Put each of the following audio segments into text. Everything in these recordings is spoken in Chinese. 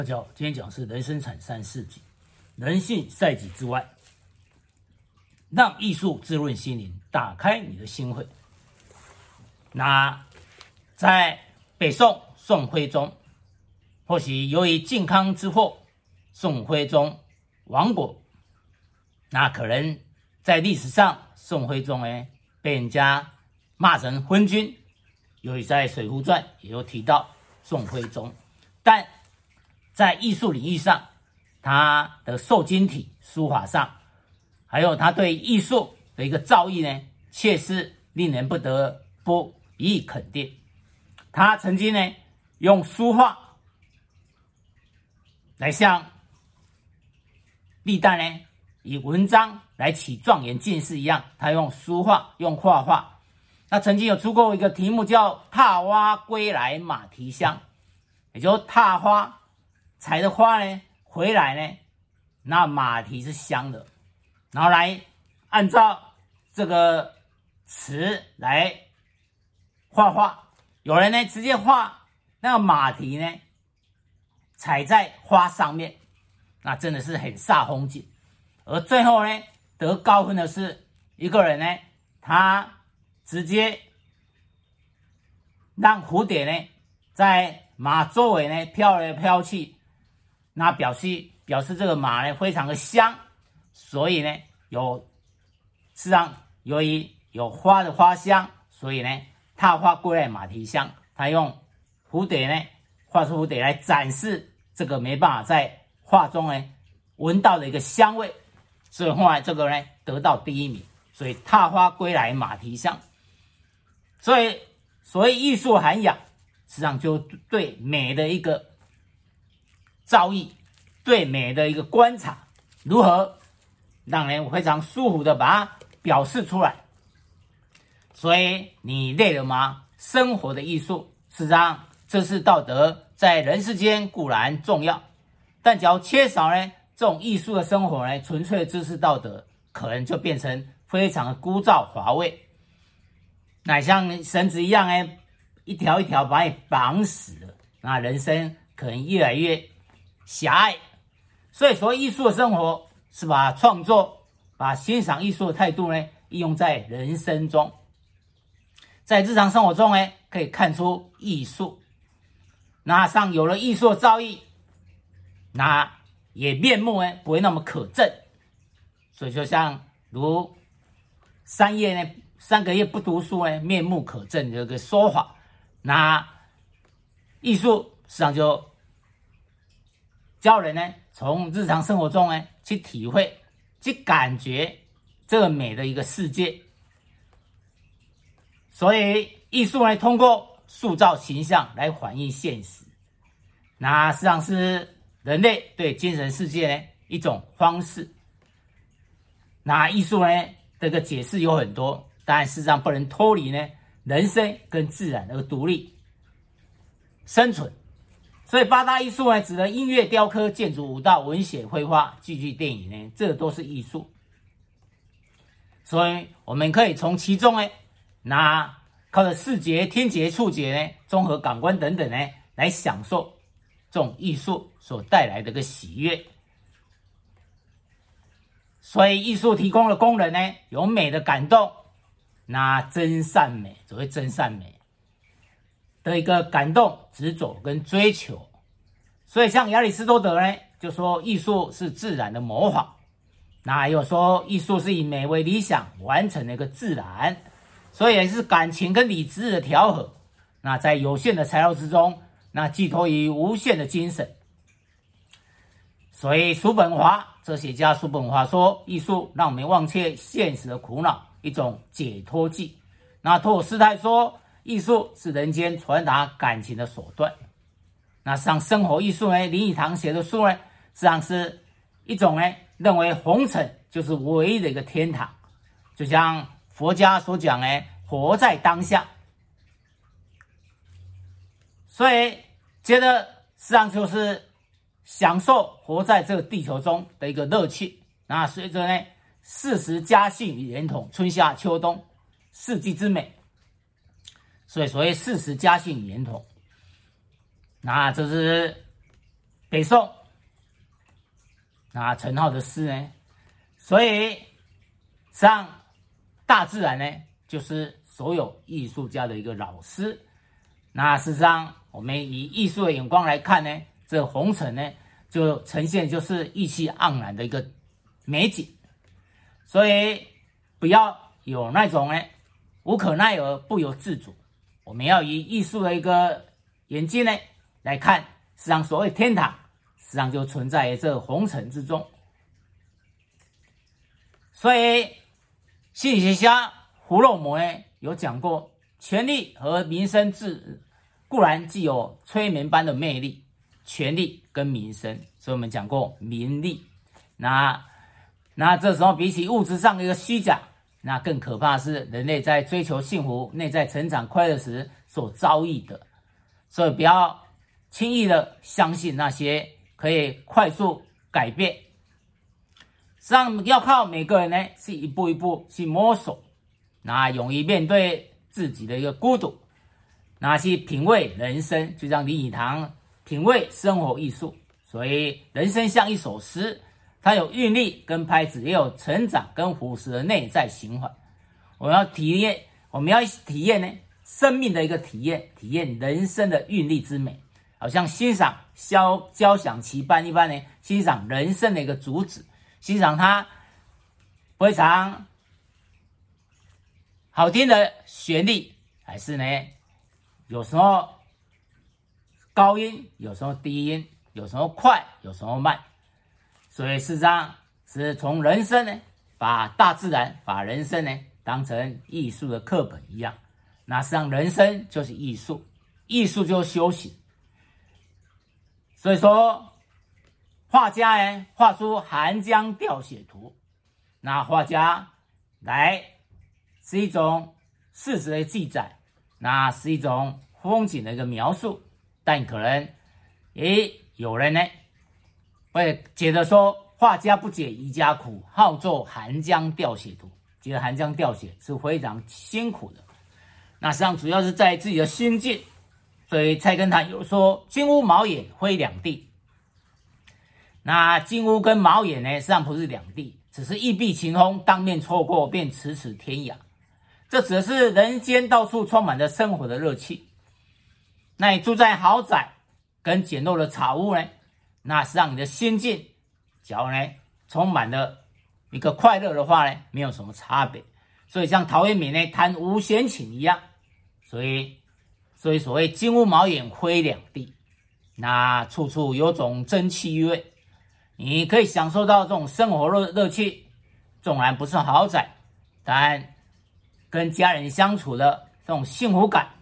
大家好，今天讲的是人生产三四己，人性赛己之外，让艺术滋润心灵，打开你的心慧。那在北宋宋徽宗，或许由于靖康之祸，宋徽宗亡国，那可能在历史上宋徽宗被人家骂成昏君，由于在《水浒传》也有提到宋徽宗，但在艺术领域上，他的瘦金体书法上，还有他对艺术的一个造诣呢，确实令人不得不予以肯定。他曾经呢用书画来向历代呢以文章来起状元进士一样，他用书画用画画。那曾经有出过一个题目叫《踏花归来马蹄香》，也就是踏花采的花呢回来呢，那马蹄是香的，然后来按照这个词来画画。有人呢直接画那个马蹄呢踩在花上面，那真的是很煞风景。而最后呢得高分的是一个人呢，他直接让蝴蝶呢在马周围呢飘来飘去，那表示这个马呢非常的香，所以呢事实上由于有花的花香，所以呢踏花归来马蹄香，他用蝴蝶呢画出蝴蝶来展示这个没办法在画中呢闻到的一个香味，所以后来这个呢得到第一名，所以踏花归来马蹄香。所以所谓艺术涵养，实际上就对美的一个造诣，对美的一个观察，如何让人非常舒服的把它表示出来。所以你累了吗？生活的艺术，事实上这是道德在人世间固然重要，但只要缺少呢这种艺术的生活呢，纯粹的知识道德可能就变成非常的枯燥乏味，那像绳子一样一条一条把你绑死了，那人生可能越来越狭隘。所以说艺术的生活是把创作，把欣赏艺术的态度呢应用在人生中，在日常生活中可以看出艺术。那上有了艺术的造诣，那也面目不会那么可憎。所以就像如3个月不读书面目可憎的这个说法，那艺术实际上就教人从日常生活中去体会，去感觉这个美的一个世界。所以艺术通过塑造形象来反映现实，那实际上是人类对精神世界一种方式。那艺术这个解释有很多，但事实上不能脱离人生跟自然的独立生存。所以8大艺术指的音乐、雕刻、建筑、舞蹈、文学、绘画、戏剧、电影这都是艺术。所以我们可以从其中那靠着视觉、听觉、触觉综合感官等等来享受这种艺术所带来的一个喜悦。所以艺术提供的功能有美的感动，那真善美，所谓真善美的一个感动、执着跟追求。所以像亚里士多德就说艺术是自然的模仿，那还有说艺术是以美为理想完成的一个自然，所以也是感情跟理智的调和，那在有限的材料之中，那寄托于无限的精神。所以叔本华哲学家叔本华说，艺术让我们忘却现实的苦恼，一种解脱剂。那托尔斯泰说，艺术是人间传达感情的手段。那像生活艺术林语堂写的书实际上是一种认为红尘就是唯一的一个天堂，就像佛家所讲活在当下。所以觉得实际上就是享受活在这个地球中的一个乐趣。那随着四时佳兴与连同，春夏秋冬四季之美，所以所谓四时佳兴与连同，那这是北宋那陈浩的诗呢，所以实际上大自然呢就是所有艺术家的一个老师。那事实上我们以艺术的眼光来看呢，这红尘呢就呈现就是意气盎然的一个美景，所以不要有那种呢无可奈何不由自主，我们要以艺术的一个眼睛呢来看，实际上所谓天堂实际上就存在于这红尘之中。所以心理学家胡洛姆呢有讲过，权力和民生固然具有催眠般的魅力，权力跟民生，所以我们讲过名利。那这时候比起物质上的一个虚假，那更可怕的是人类在追求幸福、内在成长、快乐时所遭遇的。所以不要轻易的相信那些可以快速改变，实际上要靠每个人呢是一步一步去摸索，那勇于面对自己的一个孤独，那去品味人生，就像林语堂品味生活艺术。所以人生像一首诗，它有韵律跟拍子，也有成长跟腐蚀的内在循环。我们要体验呢生命的一个体验人生的韵律之美，好像欣赏交响棋般一般呢，欣赏人生的一个主旨，欣赏它非常好听的旋律，还是呢有时候高音，有时候低音，有时候快，有时候慢。所以事实上是从人生呢，把大自然把人生呢当成艺术的课本一样。那实际上人生就是艺术，艺术就是修行。所以说画家呢画出寒江钓血图，那画家来是一种事实的记载，那是一种风景的一个描述，但可能也有人呢会觉得说画家不解渔家苦，好作寒江钓血图，觉得寒江钓血是非常辛苦的。那实际上主要是在自己的心境，所以菜根谭有说金屋茅野非两地。那金屋跟茅野呢实际上不是两地，只是一碧晴空，当面错过便咫尺天涯。这指的是人间到处充满着生活的热气。那你住在豪宅跟简陋的草屋呢，那实际上你的心境只要呢充满了一个快乐的话呢，没有什么差别。所以像陶渊明呢谈无闲情一样，所以所谓金屋茅野非两地，那处处有种真气味，你可以享受到这种生活乐趣。纵然不是豪宅，但跟家人相处的这种幸福感，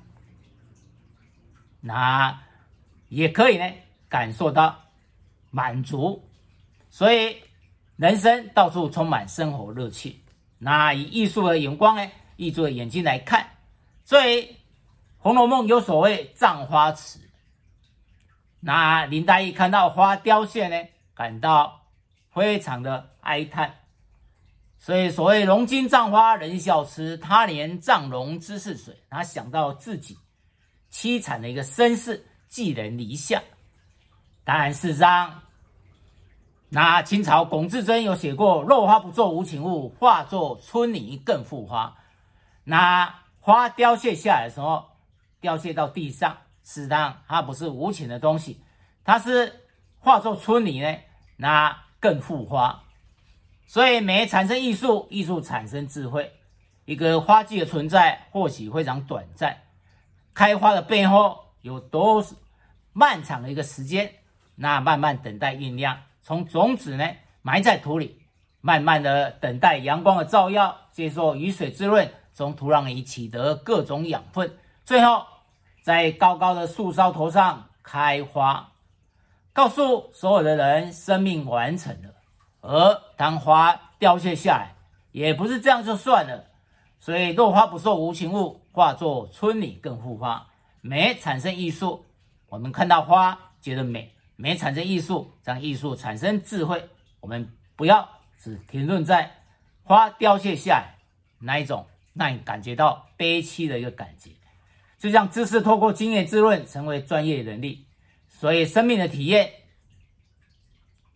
那也可以呢感受到满足。所以人生到处充满生活乐趣。那以艺术的眼光呢，艺术的眼睛来看，所以《红楼梦》有所谓葬花词。那林黛玉看到花凋谢呢，感到非常的哀叹。所以所谓荣金葬花人笑痴，他年葬容知是谁。他想到自己凄惨的一个身世，寄人篱下。当然事实上，那清朝龚自珍有写过落花不作无情物，化作春泥更护花。那花凋谢下来的时候，凋谢到地上，事实上它不是无情的东西，它是化作春泥呢，那更护花。所以美产生艺术，艺术产生智慧。一个花季的存在或许非常短暂，开花的背后有多漫长的一个时间，那慢慢等待酝酿，从种子呢埋在土里，慢慢的等待阳光的照耀，接受雨水滋润，从土壤里取得各种养分，最后在高高的树梢头上开花，告诉所有的人生命完成了。而当花凋谢下来，也不是这样就算了。所以落花不作无情物，化作春泥更护花。美产生艺术，我们看到花觉得美，美产生艺术，让艺术产生智慧。我们不要只停顿在花凋谢下来那一种让你感觉到悲戚的一个感觉，就像知识透过经验滋润成为专业能力。所以生命的体验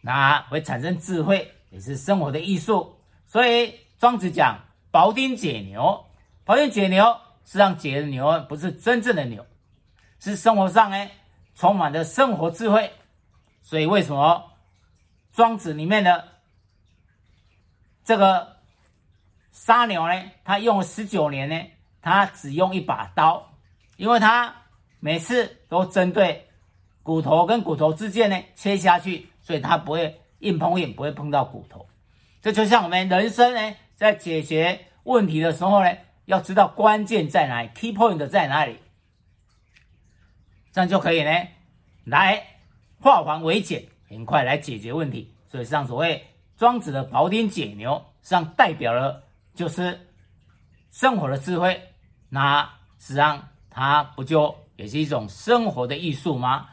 那会产生智慧，也是生活的艺术。所以庄子讲庖丁解牛，庖丁解牛，实际上解的牛不是真正的牛，是生活上充满了生活智慧。所以为什么庄子里面的这个杀牛呢，他用了19年呢，他只用一把刀，因为他每次都针对骨头跟骨头之间呢切下去，所以他不会硬碰硬，不会碰到骨头。这就像我们人生呢，在解决问题的时候呢，要知道关键在哪里 ，key point 在哪里，这样就可以呢来化繁为简，很快来解决问题。所以像所谓庄子的庖丁解牛，实际上代表了就是生活的智慧。那实际上它不就也是一种生活的艺术吗？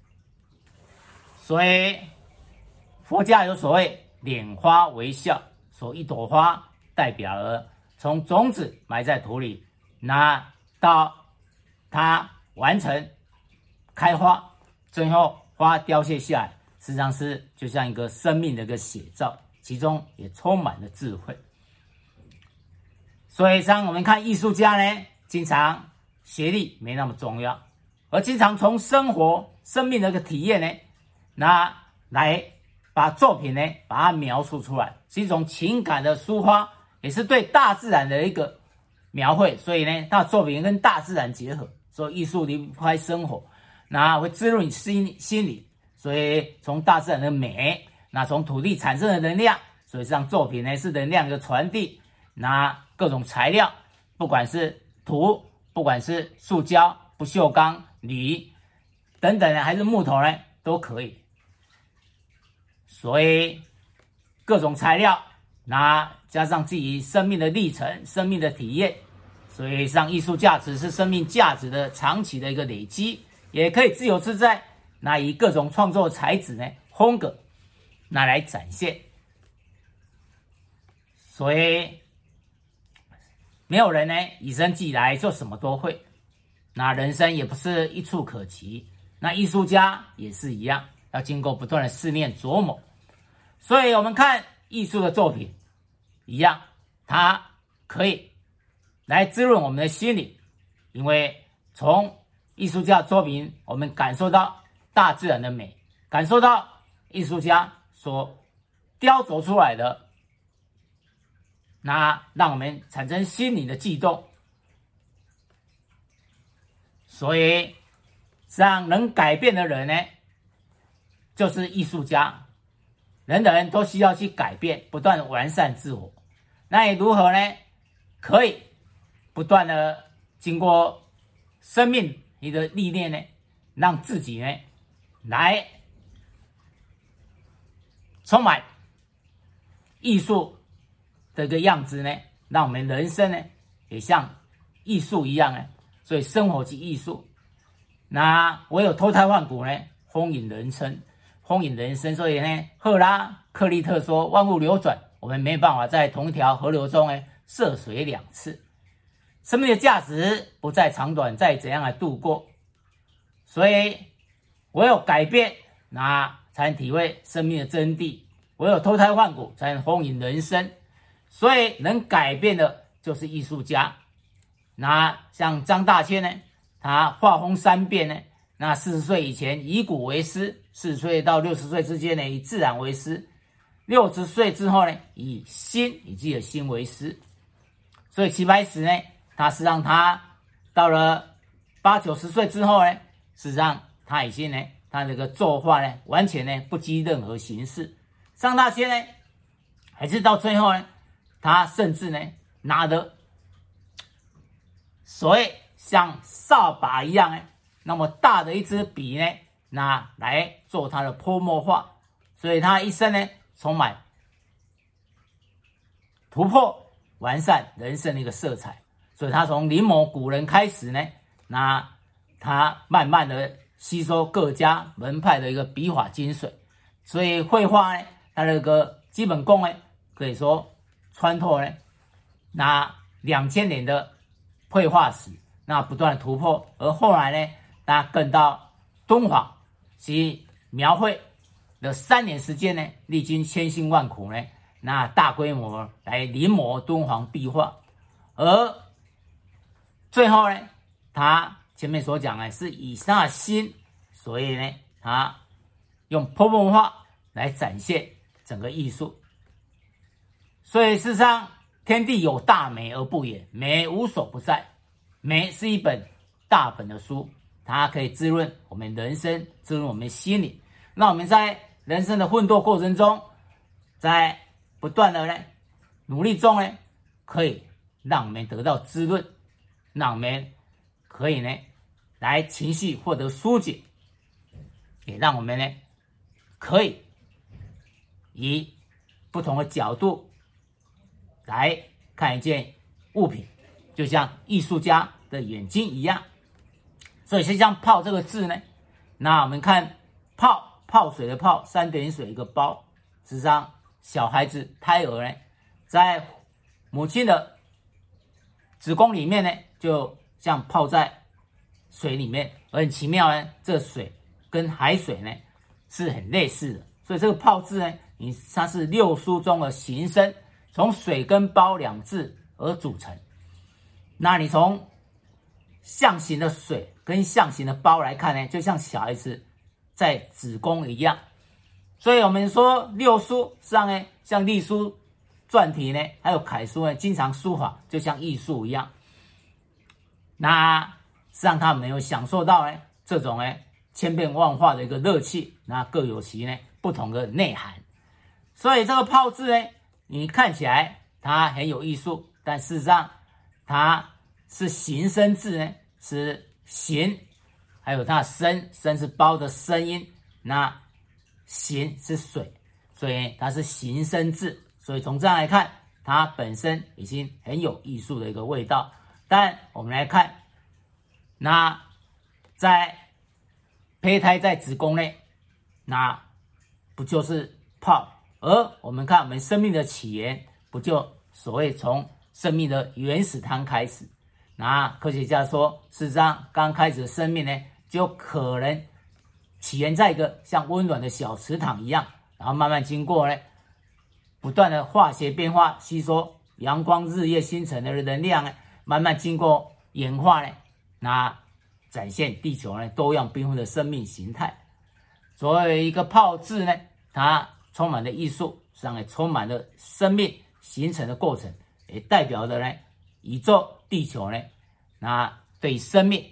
所以佛家有所谓拈花微笑，说一朵花代表了从种子埋在土里，那到它完成开花，最后花凋谢下来，实际上是就像一个生命的一个写照，其中也充满了智慧。所以像我们看艺术家呢，经常学历没那么重要，而经常从生活生命的一个体验呢，那来把作品呢把它描述出来，是一种情感的抒发，也是对大自然的一个描绘。所以呢，他的作品跟大自然结合，所以艺术离不开生活，那会滋润你心理。所以从大自然的美，那从土地产生的能量，所以这样作品呢是能量的传递。那各种材料，不管是土，不管是塑胶、不锈钢、铝等等的，还是木头呢，都可以。所以各种材料，那加上自己生命的历程、生命的体验，所以像艺术价值是生命价值的长期的一个累积，也可以自由自在。那以各种创作材质呢、风格，那来展现。所以没有人呢与生俱来就什么都会，那人生也不是一触可及，那艺术家也是一样，要经过不断的试炼琢磨。所以我们看艺术的作品一样，它可以来滋润我们的心理，因为从艺术家的作品我们感受到大自然的美，感受到艺术家所雕琢出来的，那让我们产生心灵的悸动。所以让能改变的人呢，就是艺术家。人人都需要去改变，不断的完善自我。那你如何呢？可以不断的经过生命的历练呢，让自己呢来充满艺术的一个样子呢，让我们人生呢也像艺术一样呢。所以生活即艺术，那唯有脱胎换骨呢，丰盈人生，丰盈人生。所以呢，赫拉克利特说，万物流转，我们没办法在同一条河流中呢涉水2次。生命的价值不在长短，在怎样来度过。所以唯有改变，那才能体会生命的真谛；唯有脱胎换骨，才能丰盈人生。所以能改变的就是艺术家。那像张大千呢，他画风三变呢，那40岁以前以古为师，40岁到60岁之间呢以自然为师，60岁之后呢以自己的心为师。所以齐白石呢，他是让他到了80、90岁之后呢，事实上他已经呢，他这个作画呢完全呢不拘任何形式。张大千呢，还是到最后呢，他甚至呢拿着所谓像扫把一样那么大的一支笔呢，那来做他的泼墨画。所以他一生呢充满突破完善人生的一个色彩。所以他从临摹古人开始呢，那他慢慢的吸收各家门派的一个笔法精髓。所以绘画呢，它的一个基本功呢，可以说穿透呢那2000年的绘画史，那不断的突破。而后来呢，那更到敦煌去描绘的3年时间呢，历经千辛万苦呢，那大规模来临摹敦煌壁画，而最后呢，他前面所讲呢，是以他的心，所以呢，他用泼墨画来展现整个艺术。所以事实上，天地有大美而不言，美无所不在。美是一本大本的书，它可以滋润我们人生，滋润我们心灵。那我们在人生的奋斗过程中，在不断的努力中呢，可以让我们得到滋润，让我们可以来情绪获得疏解，也让我们可以以不同的角度来看一件物品，就像艺术家的眼睛一样。所以像泡这个字呢，那我们看泡水的泡，3点水一个包。事实上，小孩子胎儿呢，在母亲的子宫里面呢，就像泡在水里面，而很奇妙呢，这水跟海水呢是很类似的。所以这个泡字呢，它是6书中的形声，从水跟包2字而组成。那你从象形的水跟象形的包来看呢，就像小孩子在子宫一样。所以我们说6书上呢，像隶书、篆体呢，还有楷书呢，经常书法就像艺术一样。那实际上他们有享受到这种千变万化的一个乐趣，那各有其不同的内涵。所以这个泡字呢，你看起来它很有艺术，但事实上它是形声字呢，是形，还有它的声是包的声音，那形是水，所以它是形声字。所以从这样来看，它本身已经很有艺术的一个味道。但我们来看，那在胚胎在子宫内，那不就是泡？而我们看我们生命的起源，不就所谓从生命的原始汤开始？那科学家说，事实上刚开始的生命呢，就可能起源在一个像温暖的小池塘一样，然后慢慢经过不断的化学变化，吸收阳光、日月星辰的能量慢慢经过演化那展现地球多样缤纷的生命形态。作为一个泡字呢，它充满了艺术，实际上也充满了生命形成的过程，也代表着宇宙地球那对生命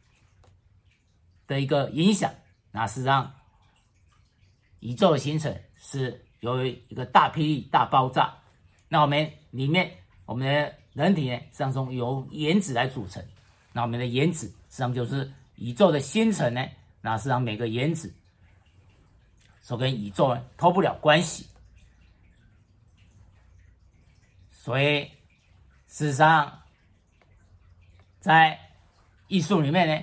的一个影响。那事实上宇宙的形成是由于一个大霹雳、大爆炸，那我们里面我们的人体实际上从由原子来组成，那我们的原子实际上就是宇宙的星辰那实际上每个原子所跟宇宙脱不了关系。所以事实上在艺术里面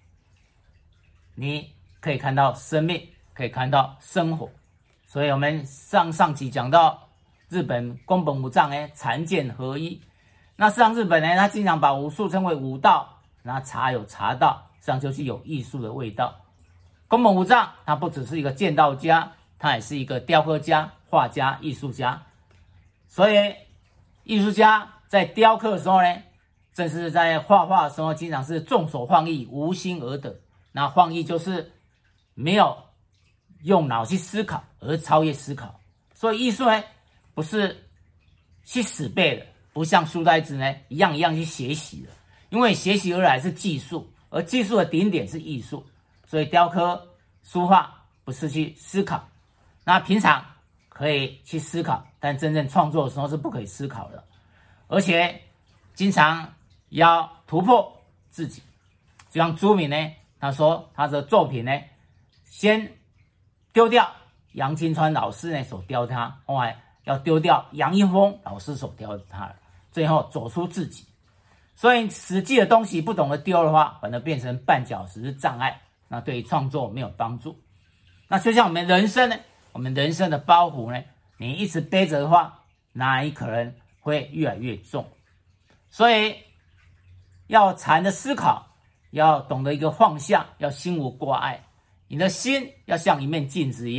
你可以看到生命，可以看到生活。所以我们上集讲到日本宫本武藏禅剑合一。那事实上日本他经常把武术称为武道，那茶有茶道，实际上就是有艺术的味道。宫本武藏他不只是一个剑道家，他也是一个雕刻家、画家、艺术家。所以艺术家在雕刻的时候正是在画画的时候，经常是纵手放逸，无心而得。那放逸就是没有用脑去思考，而超越思考。所以艺术不是去死背的，不像书呆子一样去学习的，因为学习而来是技术，而技术的顶点是艺术。所以雕刻、书画不是去思考，那平常可以去思考，但真正创作的时候是不可以思考的，而且经常要突破自己。就像朱铭他说他的作品先丢掉杨金川老师所雕他，后来要丢掉杨一峰老师所雕他，最后走出自己。所以实际的东西不懂得丢的话，反而变成绊脚石、障碍，那对于创作没有帮助。那就像我们人生我们人生的包袱你一直背着的话，那你可能会越来越重。所以要禅的思考，要懂得一个放下，要心无挂碍。你的心要像一面镜子一样，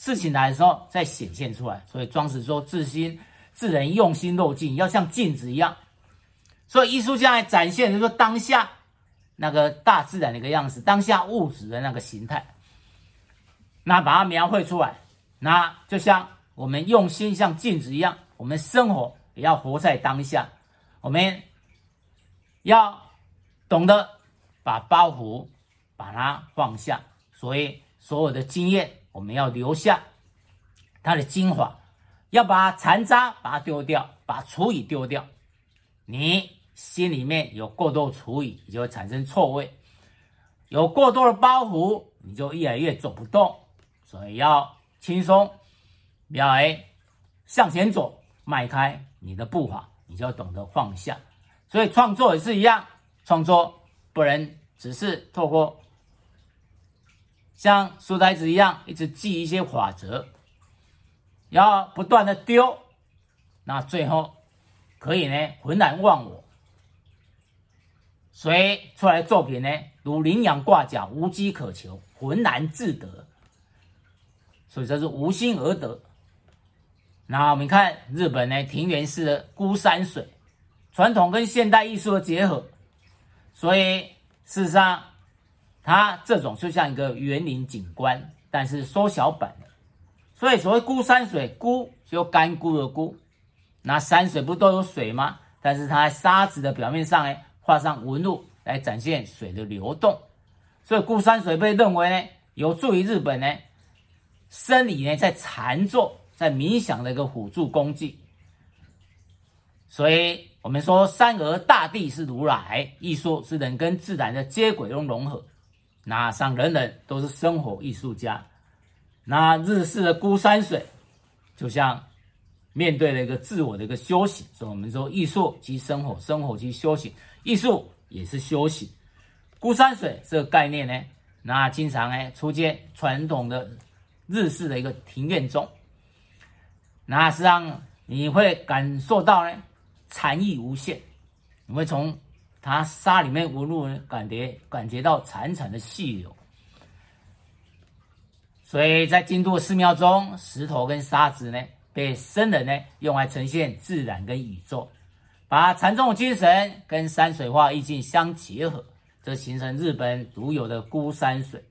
事情来的时候再显现出来。所以庄子说，智人用心肉尽，要像镜子一样。所以艺术家来展现的说当下那个大自然的一个样子，当下物质的那个形态，那把它描绘出来。那就像我们用心像镜子一样，我们生活也要活在当下，我们要懂得把包袱把它放下。所以所有的经验我们要留下它的精华，要把残渣把它丢掉，把厨余丢掉。你心里面有过多厨余，你就会产生臭味，有过多的包袱，你就越来越走不动。所以要轻松，不要向前走，迈开你的步伐，你就要懂得放下。所以创作也是一样，创作不能只是透过像书呆子一样一直记一些法则，要不断的丢，那最后可以呢浑然忘我。所以出来的作品呢，如羚羊挂角，无机可求，浑然自得。所以这是无心而得。那我们看日本呢，庭园式的孤山水，传统跟现代艺术的结合。所以事实上它这种就像一个园林景观，但是缩小版的。所以所谓孤山水，孤就干枯的枯，那山水不都有水吗？但是它在沙子的表面上呢画上纹路，来展现水的流动。所以孤山水被认为呢有助于日本呢生理呢在禅坐在冥想的一个辅助工具。所以我们说山河大地是如来，艺术是人跟自然的接轨跟融合。那上人人都是生活艺术家。那日式的孤山水就像面对了一个自我的一个修行。所以我们说艺术即生活，生活即修行，艺术也是修行。孤山水这个概念呢，那经常呢出现传统的日式的一个庭院中。那实际上你会感受到呢禅意无限，你会从它沙里面纹路感觉到潺潺的细流。所以在京都寺庙中，石头跟沙子呢被僧人呢用来呈现自然跟宇宙，把禅宗的精神跟山水画意境相结合，这形成日本独有的孤山水。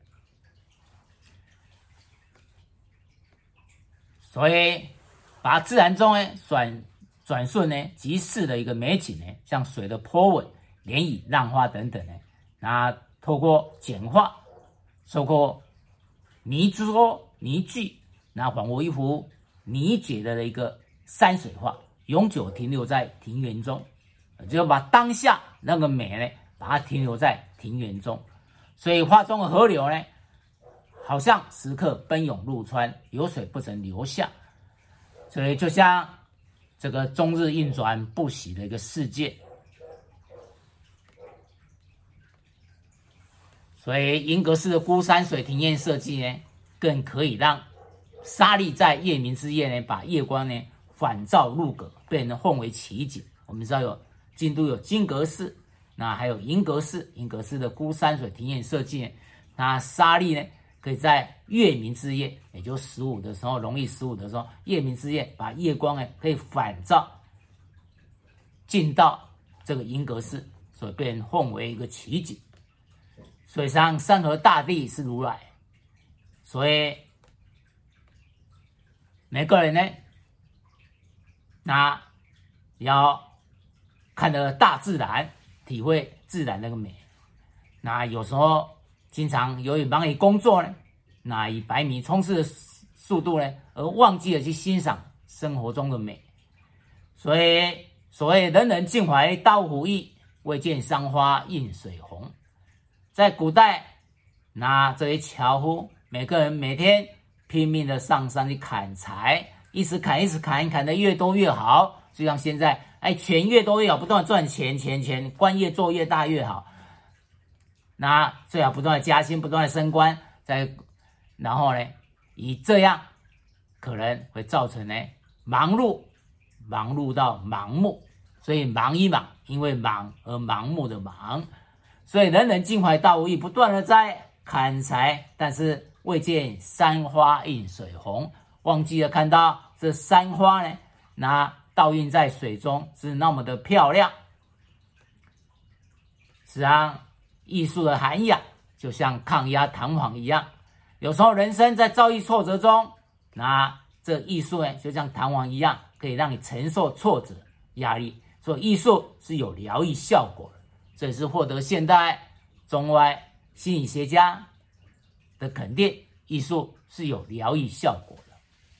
所以把自然中呢转瞬呢即逝的一个美景呢，像水的波纹、涟漪、浪花等等呢，那透过简化，透过泥具，那仿佛一幅泥解的一个山水画，永久停留在庭园中。只有把当下那个美呢，把它停留在庭园中。所以画中的河流呢，好像时刻奔涌入川，流水不曾留下。所以就像这个终日运转不息的一个世界。所以银阁寺的孤山水庭院设计呢，更可以让沙砾在夜明之夜呢，把夜光呢反照入阁，被人混为奇景。我们知道京都有金阁寺，那还有银阁寺。银阁寺的孤山水庭院设计呢，那沙砾呢可以在月明之夜，也就15的时候，农历15的时候，夜明之夜把夜光呢可以反照进到这个银阁寺，所以被人混为一个奇景。所以像山河大地是如来，所以每个人呢，那要看得大自然，体会自然那个美。那有时候经常由于忙于工作呢，那以百米冲刺的速度呢，而忘记了去欣赏生活中的美。所以所谓人人尽怀刀斧艺，未见桑花映水红。在古代，那这些樵夫每个人每天拼命的上山去砍柴，一直砍得越多越好。就像现在，钱越多越好，不断赚钱，官越做越大越好。那最好不断的加薪，不断的升官，然后呢，以这样可能会造成呢忙碌到盲目。所以忙一忙，因为忙而盲目的忙。所以人人尽怀刀斧艺，不断的在砍柴，但是未见山花映水红，忘记了看到这山花呢，那倒映在水中是那么的漂亮。实际上，艺术的涵养就像抗压弹簧一样，有时候人生在遭遇挫折中，那这艺术呢，就像弹簧一样，可以让你承受挫折压力。所以艺术是有疗愈效果的，这也是获得现代中外心理学家的肯定，艺术是有疗愈效果的。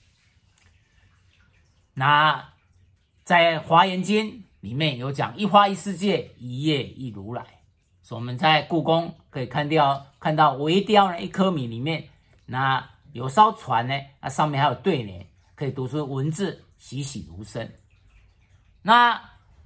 那在《华严经》里面有讲一花一世界，一叶一如来。所以我们在故宫可以看到微雕呢，一颗米里面那有艘船呢，那上面还有对联，可以读出文字，栩栩如生。那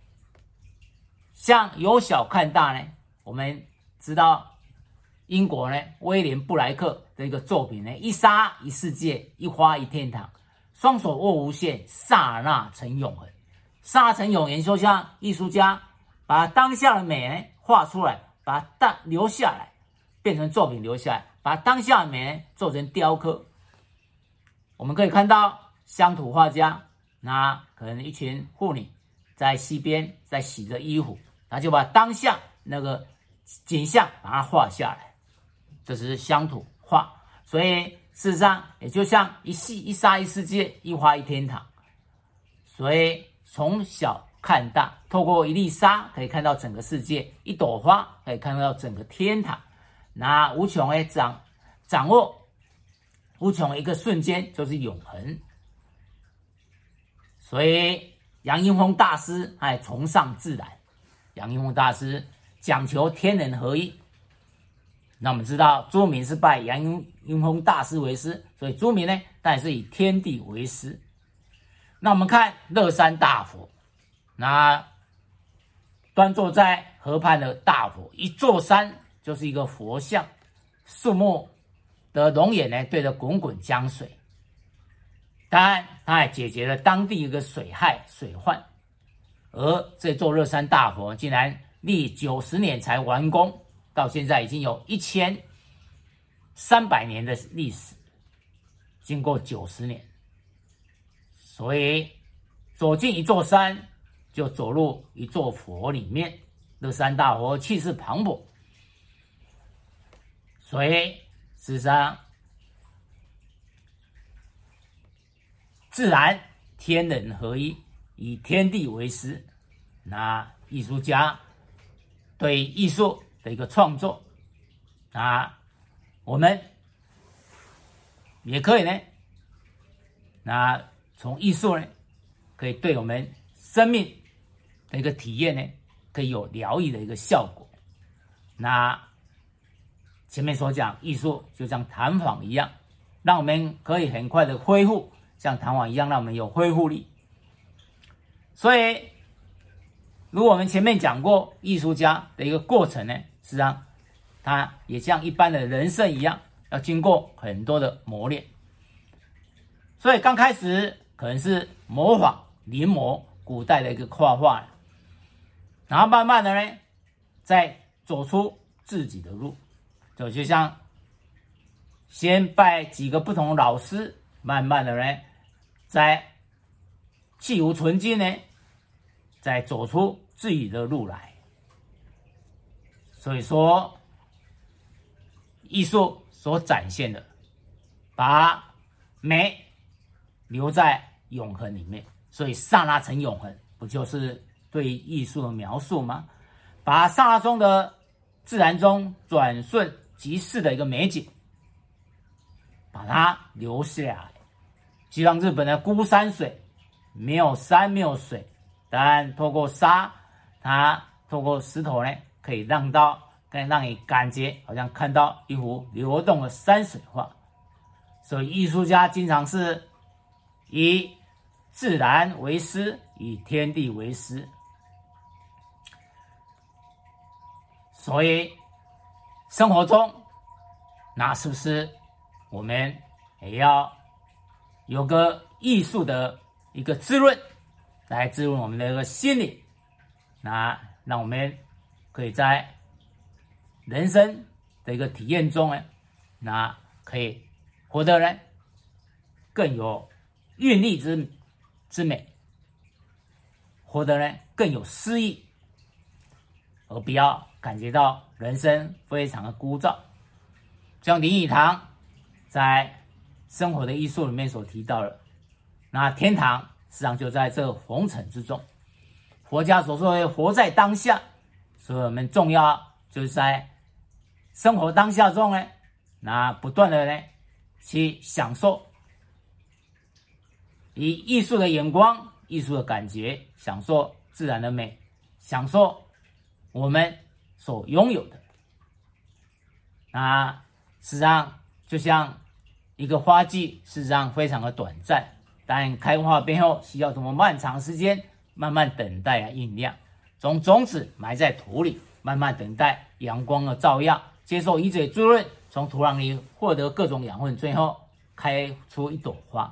像由小看大呢，我们知道英国呢威廉布莱克的一个作品呢，一沙一世界，一花一天堂，双手握无限，刹那成永恒。刹那成永恒，就像艺术家把当下的美呢画出来，把它留下来，变成作品留下来，把当下的美呢做成雕刻。我们可以看到乡土画家，那可能一群妇女在溪边在洗着衣服，他就把当下那个景象把它画下来，这是乡土画。所以事实上也就像一沙一世界，一花一天堂。所以从小看大，透过一粒沙可以看到整个世界，一朵花可以看到整个天堂。那无穷的掌握无穷的一个瞬间就是永恒。所以杨英风大师还崇尚自然，杨英风大师讲求天人合一。那我们知道朱明是拜杨英风大师为师，所以朱明呢当然是以天地为师。那我们看乐山大佛，那端坐在河畔的大佛，一座山就是一个佛像，树木的龙眼呢对着滚滚江水。当然它还解决了当地一个水患。而这座乐山大佛竟然历90年才完工，到现在已经有1300年的历史，经过90年。所以走进一座山，就走入一座佛里面。乐山大佛气势磅礴，所以事实上自然天人合一，以天地为师。那艺术家对艺术的一个创作，那我们也可以呢，那从艺术呢，可以对我们生命的一个体验呢，可以有疗愈的一个效果。那前面所讲，艺术就像弹簧一样，让我们可以很快的恢复，像弹簧一样，让我们有恢复力。所以如果我们前面讲过艺术家的一个过程呢，实际上他也像一般的人生一样，要经过很多的磨练。所以刚开始可能是模仿临摹古代的一个画画，然后慢慢的呢再走出自己的路，就像先拜几个不同的老师，慢慢的呢在弃无存精呢，再走出自己的路来。所以说艺术所展现的，把美留在永恒里面，所以刹那成永恒，不就是对艺术的描述吗？把刹那中的自然中转瞬即逝的一个美景，把它留下来。就像日本的孤山水，没有山没有水，但透过沙，它透过石头呢，可以让你感觉好像看到一幅流动的山水画。所以艺术家经常是以自然为师，以天地为师。所以生活中，那是不是我们也要有个艺术的一个滋润，来滋润我们的一个心理，那让我们可以在人生的一个体验中呢，那可以活得呢更有韵律之美，活得呢更有诗意，而不要感觉到人生非常的枯燥。像林语堂在生活的艺术里面所提到的，那天堂实际上就在这红尘之中。佛家所说的活在当下，所以我们重要就是在生活当下中呢，那不断的呢去享受，以艺术的眼光、艺术的感觉，享受自然的美，享受我们所拥有的。那事实上就像一个花季，事实上非常的短暂，但开花背后需要这么漫长时间，慢慢等待啊酝酿，从种子埋在土里，慢慢等待阳光的照耀，接受雨水滋润，从土壤里获得各种养分，最后开出一朵花。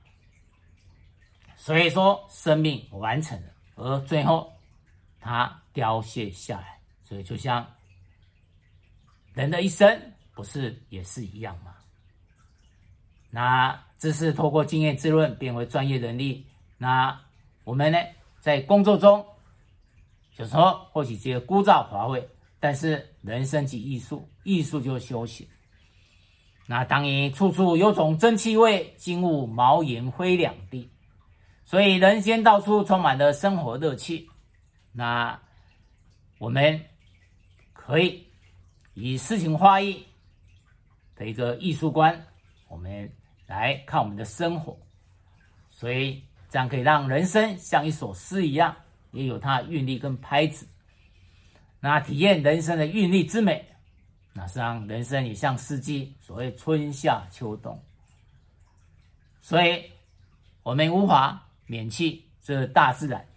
所以说生命完成了，而最后它凋谢下来。所以就像人的一生不是也是一样吗？那知识透过经验滋润变为专业能力。那我们呢在工作中有时候或许觉得枯燥乏味，但是人生即艺术，艺术就是修行。那当你处处有种真气味，金物毛颜灰两地，所以人间到处充满了生活乐趣。那我们可以以诗情画意的一个艺术观，我们来看我们的生活，所以这样可以让人生像一首诗一样，也有它的韵律跟拍子。那体验人生的韵律之美，那实际上人生也像四季，所谓春夏秋冬。所以我们无法免去这大自然，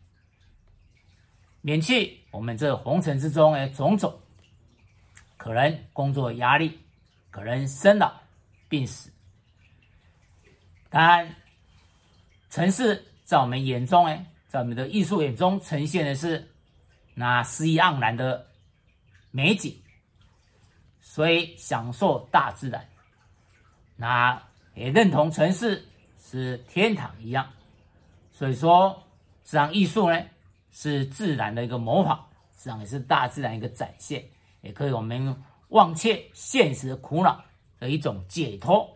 免去我们这红尘之中的种种，可能工作压力，可能生老病死。当然尘世在我们眼中在我们的艺术眼中呈现的是那诗意盎然的美景，所以享受大自然，那也认同尘世是天堂一样。所以说实际上艺术呢是自然的一个模仿，实际上也是大自然一个展现，也可以我们忘却现实的苦恼的一种解脱，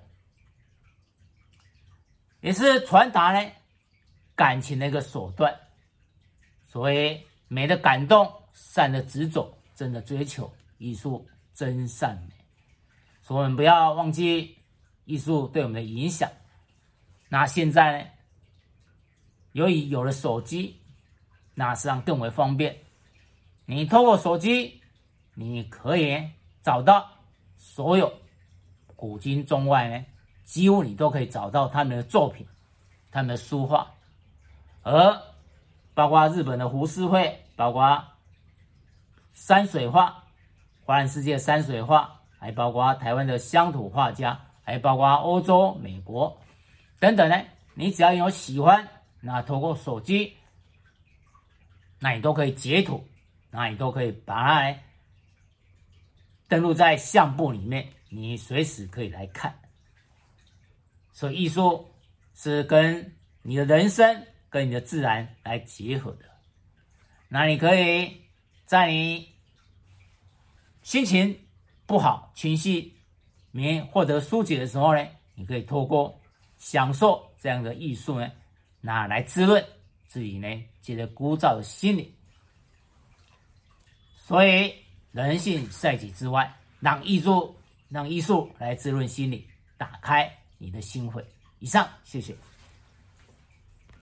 也是传达呢感情的一个手段。所谓美的感动，善的执着，真的追求，艺术真善美。所以我们不要忘记艺术对我们的影响。那现在呢，由于有了手机，那实际上更为方便。你透过手机，你可以找到所有古今中外呢，几乎你都可以找到他们的作品，他们的书画，而包括日本的浮世绘，包括山水画，华人世界山水画，还包括台湾的乡土画家，还包括欧洲、美国等等呢。你只要有喜欢，那透过手机，那你都可以截图，那你都可以把它登录在相簿里面，你随时可以来看。所以艺术是跟你的人生跟你的自然来结合的。那你可以在你心情不好、情绪没获得疏解的时候呢，你可以透过享受这样的艺术呢，那来滋润自己呢觉得枯燥的心理。所以人性在己之外，让艺术来滋润心理，打开你的心扉。以上，谢谢。